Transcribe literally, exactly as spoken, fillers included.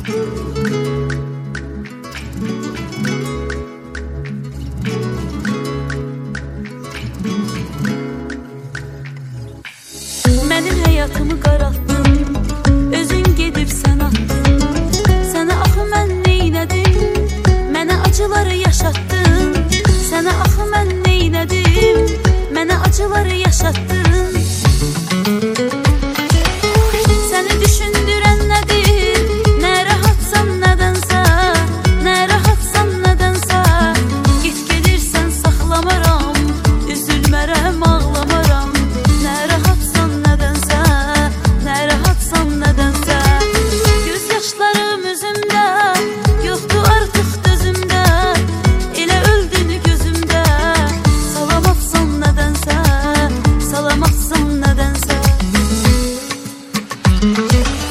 Mənim həyatımı qaraltdın, özün gedib sən atdın. Sənə axı mən neynədim, mənə acıları yaşatdın. Sənə axı mən neynədim, mənə acıları yaşatdın. Səni düşündürən nədir, nə rahatsan nədənsə, nə rahatsan nədənsə. Git gedirsən saxlamaram, üzülmərəm, ağlamaram. Nə rahatsan nədənsə, nə rahatsan nədənsə. Göz yaşlarım üzümdə, yoxdur artıq dözümdə. Elə öldün gözümdə, salamatsan nədənsə, salamatsan nədənsə.